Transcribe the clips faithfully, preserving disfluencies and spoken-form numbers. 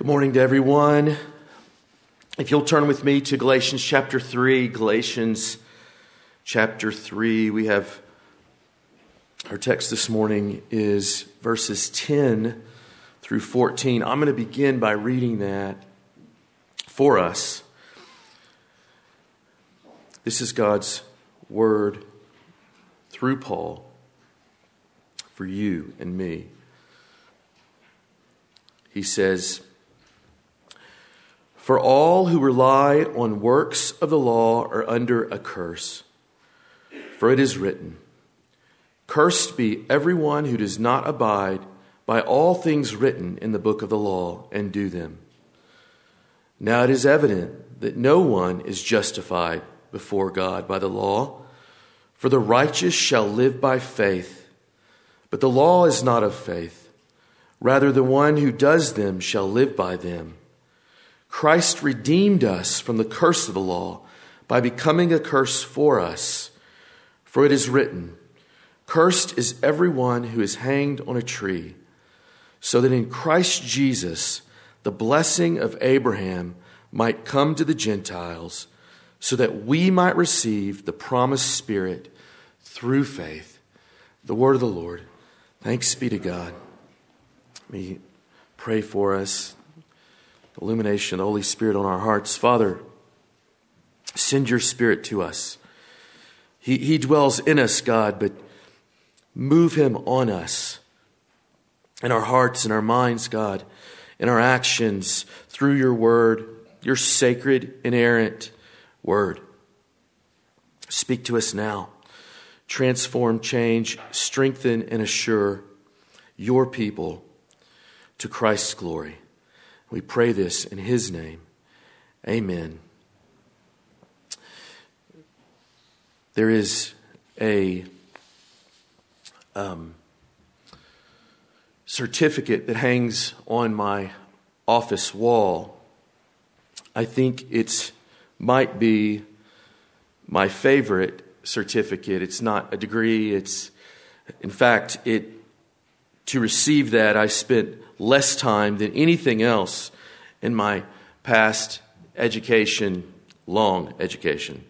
Good morning to everyone. If you'll turn with me to Galatians chapter three, Galatians chapter three, we have our text this morning is verses ten through fourteen. I'm going to begin by reading that for us. This is God's word through Paul for you and me. He says, "For all who rely on works of the law are under a curse. For it is written, 'Cursed be everyone who does not abide by all things written in the book of the law and do them.' Now it is evident that no one is justified before God by the law, for the righteous shall live by faith. But the law is not of faith. Rather, the one who does them shall live by them. Christ redeemed us from the curse of the law by becoming a curse for us. For it is written, 'Cursed is everyone who is hanged on a tree,' so that in Christ Jesus the blessing of Abraham might come to the Gentiles, so that we might receive the promised Spirit through faith." The word of the Lord. Thanks be to God. Let me pray for us. Illumination of the Holy Spirit on our hearts. Father, send your Spirit to us. He, he dwells in us, God, but move him on us, in our hearts, in our minds, God, in our actions, through your word, your sacred, inerrant word. Speak to us now. Transform, change, strengthen, and assure your people to Christ's glory. We pray this in his name. Amen. There is a um, certificate that hangs on my office wall. I think it might be my favorite certificate. It's not a degree. It's, in fact, it to receive that, I spent less time than anything else in my past education, long education.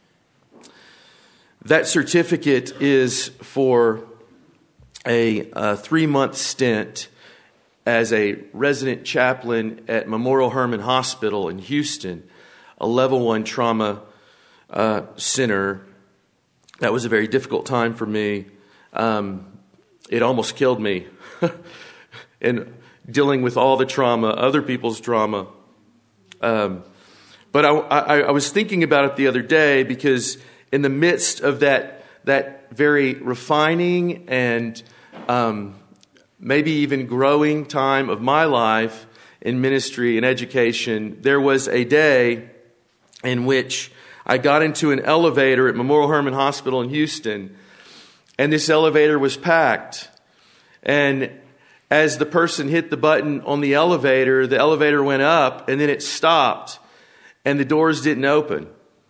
That certificate is for a, a three-month stint as a resident chaplain at Memorial Hermann Hospital in Houston, a level one trauma uh, center. That was a very difficult time for me. Um, it almost killed me. And dealing with all the trauma, other people's trauma. Um, but I, I, I was thinking about it the other day because in the midst of that that very refining and um, maybe even growing time of my life in ministry and education, there was a day in which I got into an elevator at Memorial Hermann Hospital in Houston, and this elevator was packed. And as the person hit the button on the elevator, the elevator went up and then it stopped and the doors didn't open.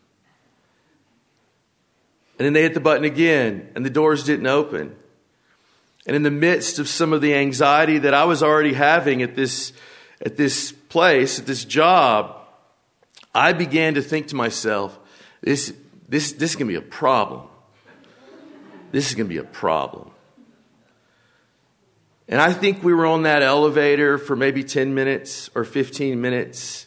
And then they hit the button again and the doors didn't open. And in the midst of some of the anxiety that I was already having at this, at this place, at this job, I began to think to myself, this, this, this is going to be a problem. This is going to be a problem. And I think we were on that elevator for maybe ten minutes or fifteen minutes.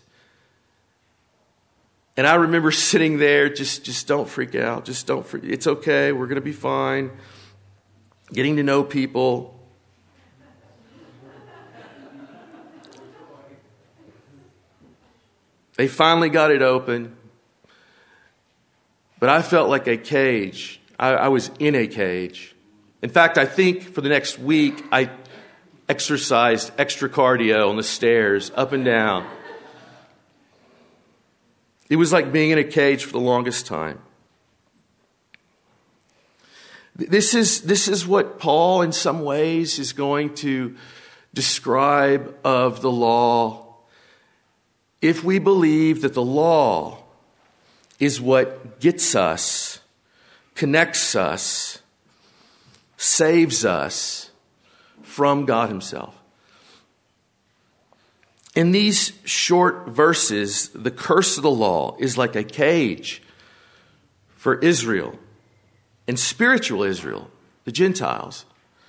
And I remember sitting there, just, just don't freak out. Just don't freak. It's okay. We're going to be fine. Getting to know people. They finally got it open. But I felt like a cage. I, I was in a cage. In fact, I think for the next week, I exercised extra cardio on the stairs, up and down. It was like being in a cage for the longest time. This is, this is what Paul, in some ways, is going to describe of the law. If we believe that the law is what gets us, connects us, saves us from God himself. In these short verses, the curse of the law is like a cage for Israel and spiritual Israel, the Gentiles.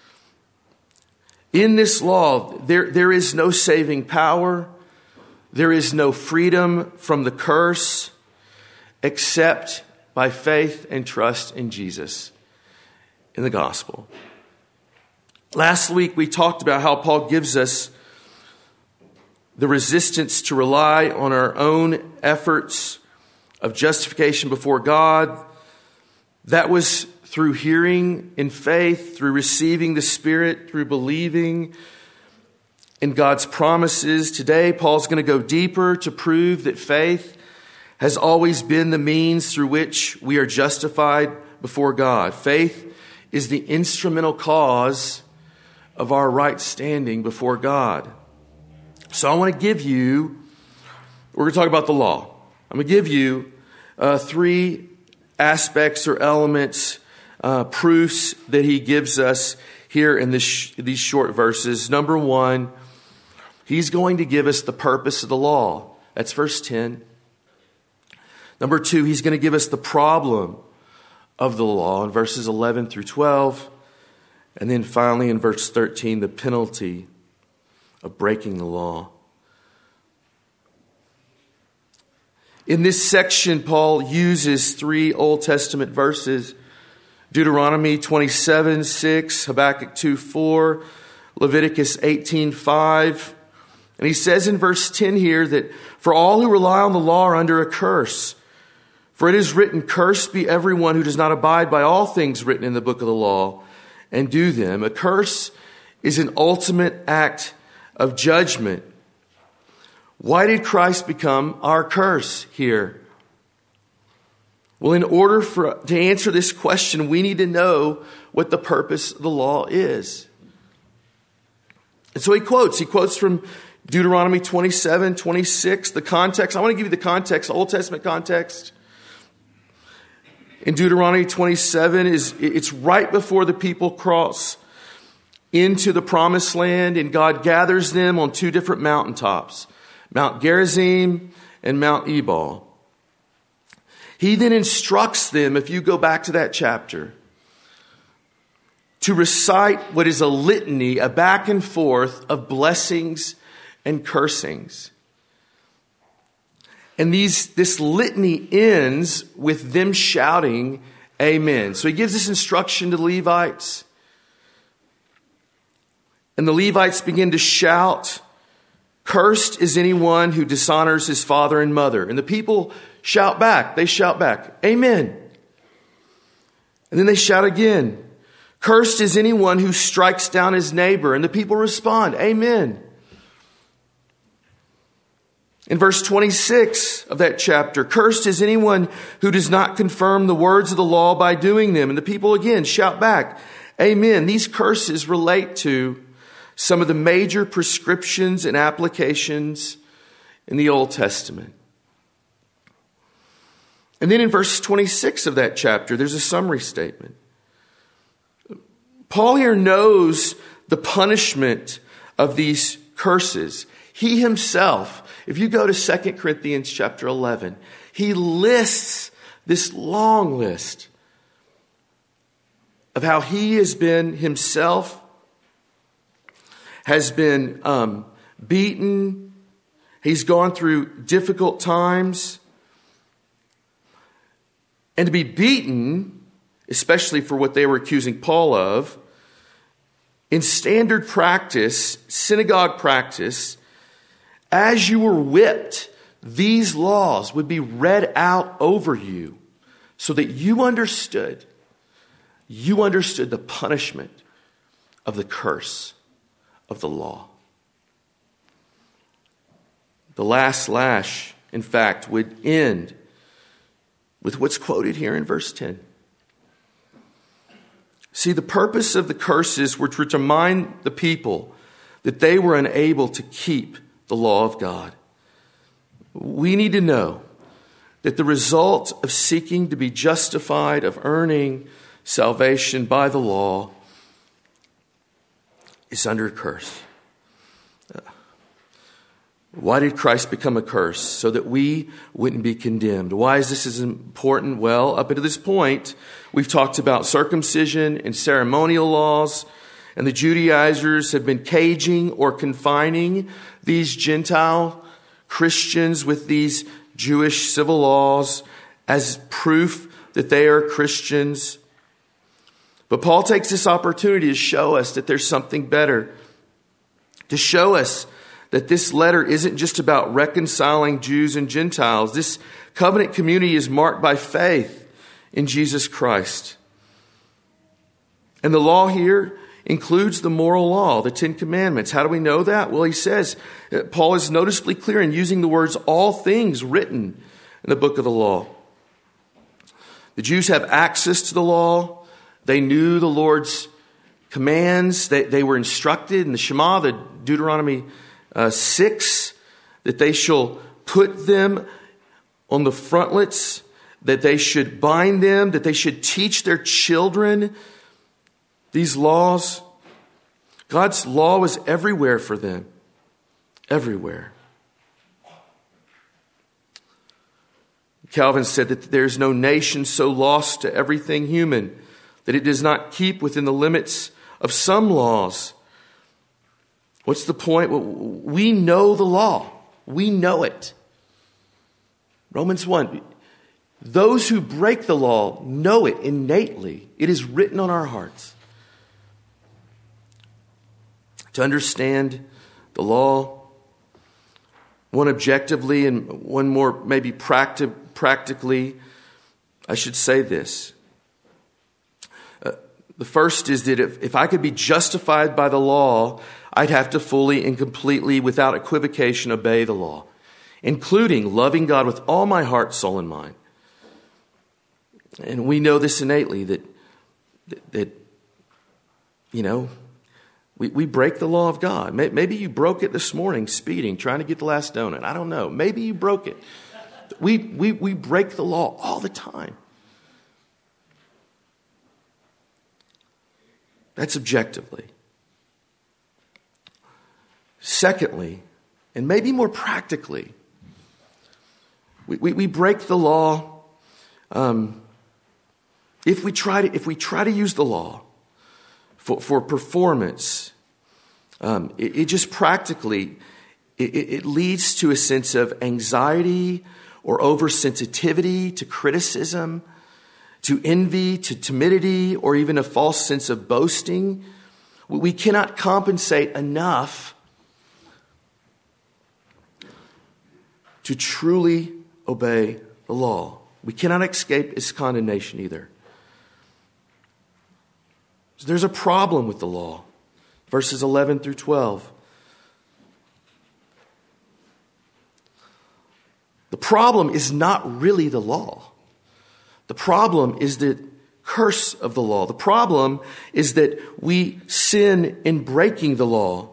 In this law, there, there is no saving power. There is no freedom from the curse except by faith and trust in Jesus, in the gospel. Last week, we talked about how Paul gives us the resistance to rely on our own efforts of justification before God. That was through hearing in faith, through receiving the Spirit, through believing in God's promises. Today, Paul's going to go deeper to prove that faith has always been the means through which we are justified before God. Faith is the instrumental cause of our right standing before God. So I want to give you, we're going to talk about the law. I'm going to give you uh, three aspects or elements, uh, proofs that he gives us here in this, these short verses. Number one, he's going to give us the purpose of the law. That's verse ten. Number two, he's going to give us the problem of the law in verses eleven through twelve. And then finally in verse thirteen, the penalty of breaking the law. In this section, Paul uses three Old Testament verses: Deuteronomy twenty-seven six, Habakkuk two four, Leviticus eighteen five. And he says in verse ten here that for all who rely on the law are under a curse. For it is written, cursed be everyone who does not abide by all things written in the book of the law and do them. A curse is an ultimate act of judgment. Why did Christ become our curse here? Well, in order for to answer this question, we need to know what the purpose of the law is. And so he quotes, he quotes from Deuteronomy twenty-seven twenty-six, the context. I want to give you the context, the Old Testament context. In Deuteronomy twenty-seven, is it's right before the people cross into the promised land, and God gathers them on two different mountaintops, Mount Gerizim and Mount Ebal. He then instructs them, if you go back to that chapter, to recite what is a litany, a back and forth of blessings and cursings. And these this litany ends with them shouting, amen. So he gives this instruction to the Levites. And the Levites begin to shout, cursed is anyone who dishonors his father and mother. And the people shout back. They shout back, amen. And then they shout again, cursed is anyone who strikes down his neighbor. And the people respond, amen. In verse twenty-six of that chapter, cursed is anyone who does not confirm the words of the law by doing them. And the people again shout back, amen. These curses relate to some of the major prescriptions and applications in the Old Testament. And then in verse twenty-six of that chapter, there's a summary statement. Paul here knows the punishment of these curses. He himself, if you go to Second Corinthians chapter eleven, he lists this long list of how he has been himself, has been um, beaten. He's gone through difficult times. And to be beaten, especially for what they were accusing Paul of, in standard practice, synagogue practice, as you were whipped, these laws would be read out over you so that you understood, you understood the punishment of the curse of the law. The last lash, in fact, would end with what's quoted here in verse ten. See, the purpose of the curses were to remind the people that they were unable to keep the law of God. We need to know that the result of seeking to be justified, of earning salvation by the law, is under a curse. Why did Christ become a curse? So that we wouldn't be condemned. Why is this as important? Well, up until this point, we've talked about circumcision and ceremonial laws, and the Judaizers have been caging or confining these Gentile Christians with these Jewish civil laws as proof that they are Christians. But Paul takes this opportunity to show us that there's something better, to show us that this letter isn't just about reconciling Jews and Gentiles. This covenant community is marked by faith in Jesus Christ. And the law here includes the moral law, the Ten Commandments. How do we know that? Well, he says, Paul is noticeably clear in using the words all things written in the book of the law. The Jews have access to the law. They knew the Lord's commands. They, they were instructed in the Shema, the Deuteronomy uh, six, that they shall put them on the frontlets, that they should bind them, that they should teach their children these laws. God's law was everywhere for them. Everywhere. Calvin said that there's no nation so lost to everything human that it does not keep within the limits of some laws. What's the point? Well, we know the law. We know it. Romans one. Those who break the law know it innately. It is written on our hearts. To understand the law, one objectively and one more maybe practi- practically, I should say this. Uh, the first is that if, if I could be justified by the law, I'd have to fully and completely, without equivocation, obey the law, including loving God with all my heart, soul, and mind. And we know this innately, that, that, that you know, we, we break the law of God. Maybe you broke it this morning, speeding, trying to get the last donut. I don't know. Maybe you broke it. We, we, we break the law all the time. That's objectively. Secondly, and maybe more practically, we, we, we break the law um, if we try to if we try to use the law for, for performance. Um, it, it just practically it, it leads to a sense of anxiety or oversensitivity to criticism, to envy, to timidity, or even a false sense of boasting. We cannot compensate enough to truly obey the law. We cannot escape its condemnation either. So there's a problem with the law. Verses eleven through twelve. The problem is not really the law. The problem is the curse of the law. The problem is that we sin in breaking the law.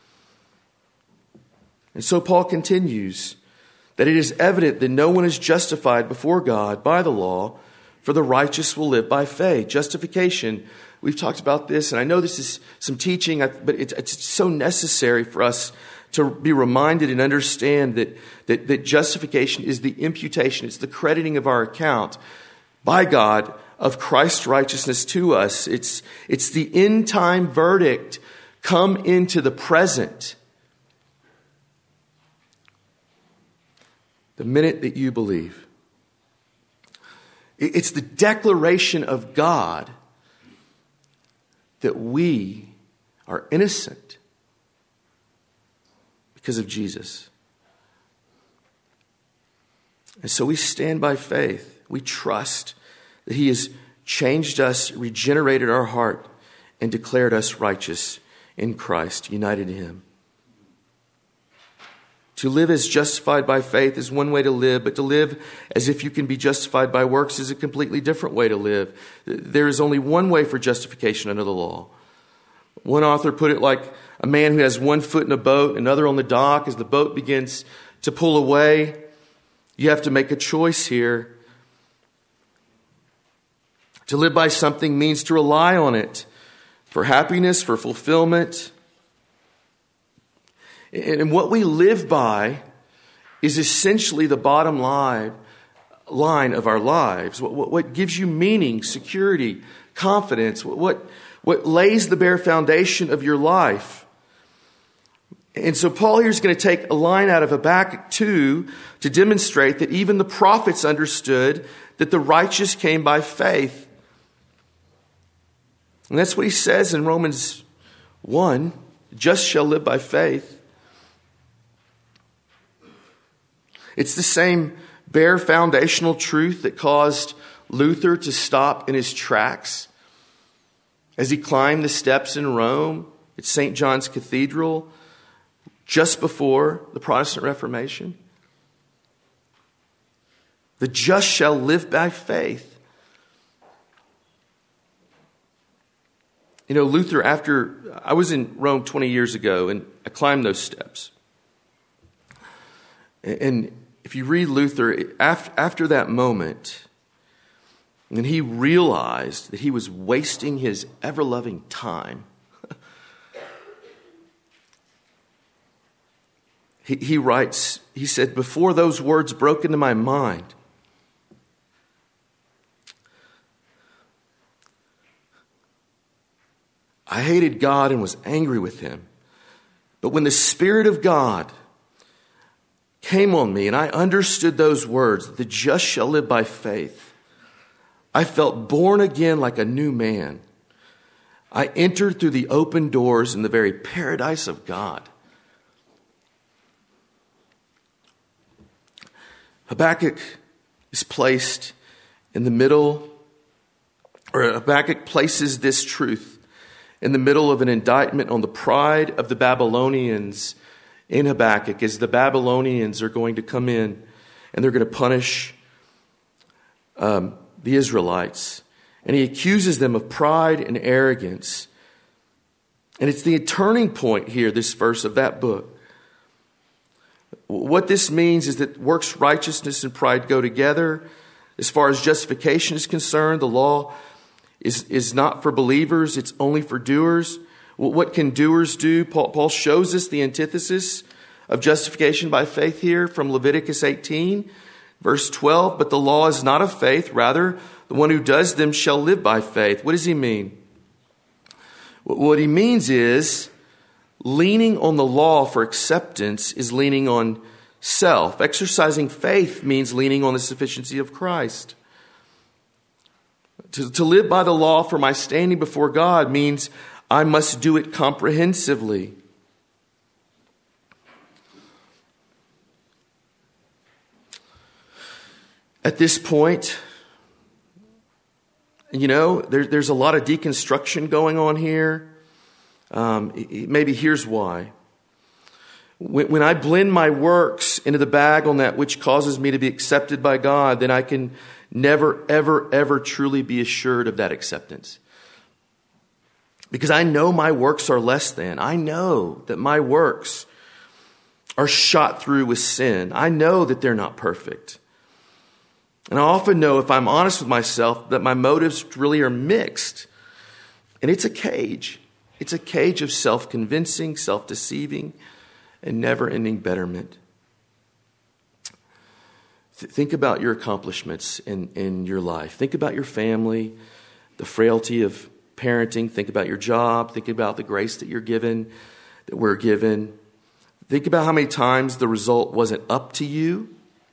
And so Paul continues that it is evident that no one is justified before God by the law, for the righteous will live by faith. Justification, we've talked about this, and I know this is some teaching, but it's, it's so necessary for us to be reminded and understand that, that, that justification is the imputation, it's the crediting of our account by God of Christ's righteousness to us. It's, it's the end time verdict come into the present. The minute that you believe. It's the declaration of God that we are innocent because of Jesus. And so we stand by faith. We trust that He has changed us, regenerated our heart, and declared us righteous in Christ, united in Him. To live as justified by faith is one way to live, but to live as if you can be justified by works is a completely different way to live. There is only one way for justification under the law. One author put it like a man who has one foot in a boat, another on the dock. As the boat begins to pull away, you have to make a choice here. To live by something means to rely on it for happiness, for fulfillment. And what we live by is essentially the bottom line, line of our lives. What, what, what gives you meaning, security, confidence, what, what lays the bare foundation of your life. And so Paul here is going to take a line out of Habakkuk two to demonstrate that even the prophets understood that the righteous came by faith. And that's what he says in Romans one, just shall live by faith. It's the same bare foundational truth that caused Luther to stop in his tracks as he climbed the steps in Rome at Saint John's Cathedral just before the Protestant Reformation. The just shall live by faith. You know, Luther, after I was in Rome twenty years ago and I climbed those steps. And if you read Luther, after, after that moment, and he realized that he was wasting his ever-loving time, he, he writes, he said, before those words broke into my mind, I hated God and was angry with him. But when the Spirit of God came on me and I understood those words, the just shall live by faith, I felt born again like a new man. I entered through the open doors in the very paradise of God. Habakkuk is placed in the middle, or Habakkuk places this truth in the middle of an indictment on the pride of the Babylonians in Habakkuk, as the Babylonians are going to come in and they're going to punish um, the Israelites. And he accuses them of pride and arrogance. And it's the turning point here, this verse of that book. What this means is that works righteousness and pride go together. As far as justification is concerned, the law is, is not for believers, it's only for doers. What can doers do? Paul, Paul shows us the antithesis of justification by faith here from Leviticus eighteen, verse twelve. But the law is not of faith, rather the one who does them shall live by faith. What does he mean? What he means is leaning on the law for acceptance is leaning on self. Exercising faith means leaning on the sufficiency of Christ. To, to live by the law for my standing before God means I must do it comprehensively. At this point, you know, there, there's a lot of deconstruction going on here. Um, maybe here's why. When, when I blend my works into the bag on that which causes me to be accepted by God, then I can never, ever, ever truly be assured of that acceptance. Because I know my works are less than. I know that my works are shot through with sin. I know that they're not perfect. And I often know, if I'm honest with myself, that my motives really are mixed. And it's a cage. It's a cage of self-convincing, self-deceiving, and never-ending betterment. Th- think about your accomplishments in, in your life. Think about your family, the frailty of parenting. Think about your job. Think about the grace that you're given, that we're given. Think about how many times the result wasn't up to you.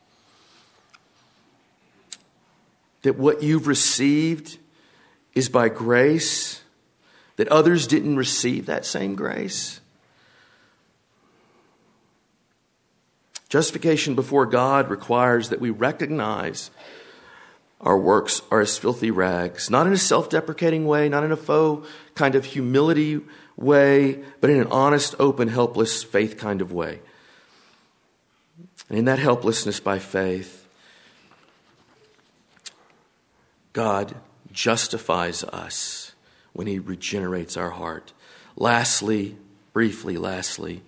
That what you've received is by grace, that others didn't receive that same grace. Justification before God requires that we recognize our works are as filthy rags, not in a self-deprecating way, not in a faux kind of humility way, but in an honest, open, helpless faith kind of way. And in that helplessness by faith, God justifies us when he regenerates our heart. Lastly, briefly, lastly,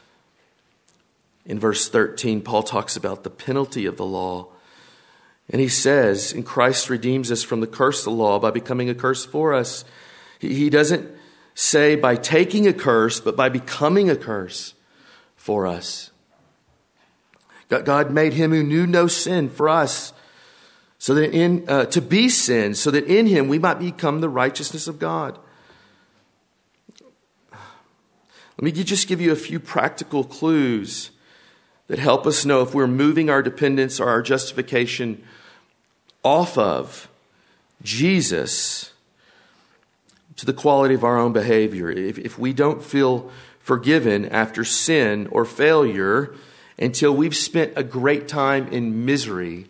in verse thirteen, Paul talks about the penalty of the law. And he says, and Christ redeems us from the curse of the law by becoming a curse for us. He doesn't say by taking a curse, but by becoming a curse for us. God made him who knew no sin for us, so that in uh, to be sin, so that in him we might become the righteousness of God. Let me just give you a few practical clues that help us know if we're moving our dependence or our justification off of Jesus to the quality of our own behavior. If, if we don't feel forgiven after sin or failure until we've spent a great time in misery,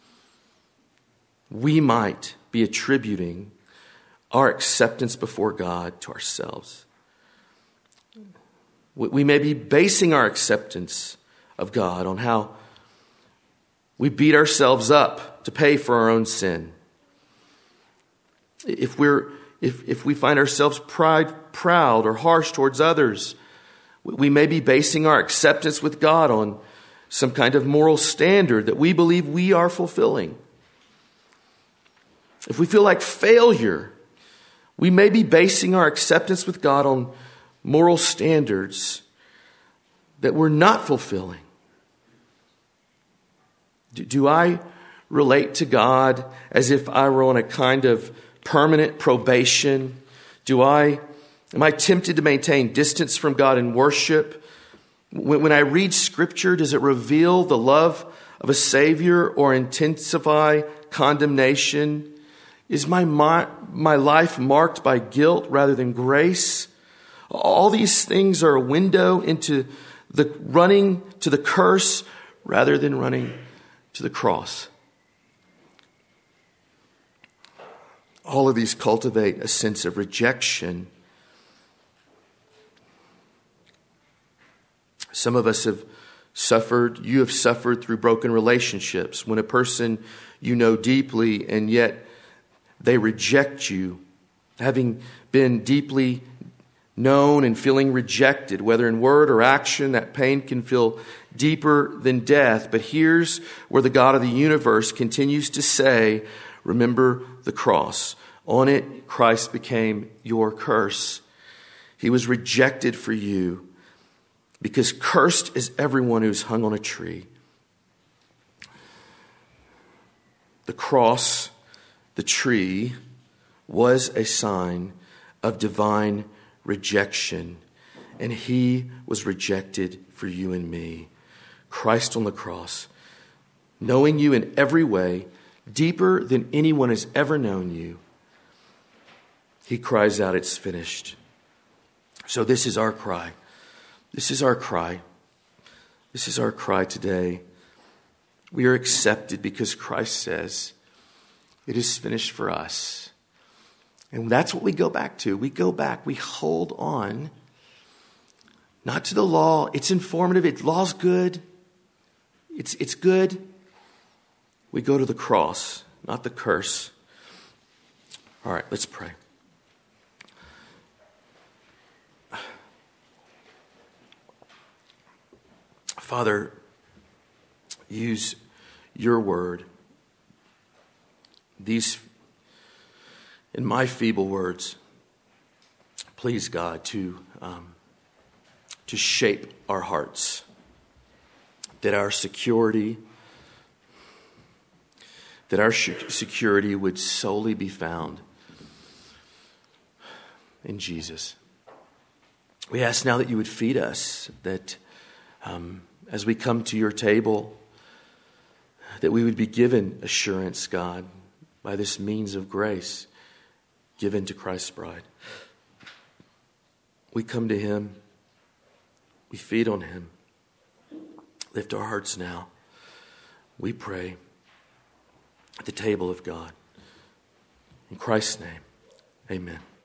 we might be attributing our acceptance before God to ourselves. We may be basing our acceptance of God on how we beat ourselves up to pay for our own sin. If we're if if we find ourselves pride, proud or harsh towards others, we may be basing our acceptance with God on some kind of moral standard that we believe we are fulfilling. If we feel like failure, we may be basing our acceptance with God on moral standards that we're not fulfilling. Do, do I relate to God as if I were on a kind of permanent probation? Do I, am I tempted to maintain distance from God in worship? When, when I read Scripture, does it reveal the love of a Savior or intensify condemnation? Is my, my, my life marked by guilt rather than grace? All these things are a window into the running to the curse rather than running to the cross. All of these cultivate a sense of rejection. Some of us have suffered, you have suffered through broken relationships. When a person you know deeply and yet they reject you, having been deeply known and feeling rejected, whether in word or action, that pain can feel deeper than death. But here's where the God of the universe continues to say, remember the cross. On it, Christ became your curse. He was rejected for you because cursed is everyone who's hung on a tree. The cross, the tree, was a sign of divine rejection, and he was rejected for you and me. Christ on the cross, knowing you in every way, deeper than anyone has ever known you, he cries out, it's finished. So this is our cry. This is our cry. This is our cry today. We are accepted because Christ says it is finished for us. And that's what we go back to. We go back. We hold on, not to the law. It's informative. It law's good. It's, it's good. We go to the cross, not the curse. All right, let's pray. Father, use your word, these in my feeble words, please, God, to um, to shape our hearts, that our security, that our security would solely be found in Jesus. We ask now that you would feed us, that um, as we come to your table, that we would be given assurance, God, by this means of grace given to Christ's bride. We come to him. We feed on him. Lift our hearts now. We pray at the table of God. In Christ's name, amen.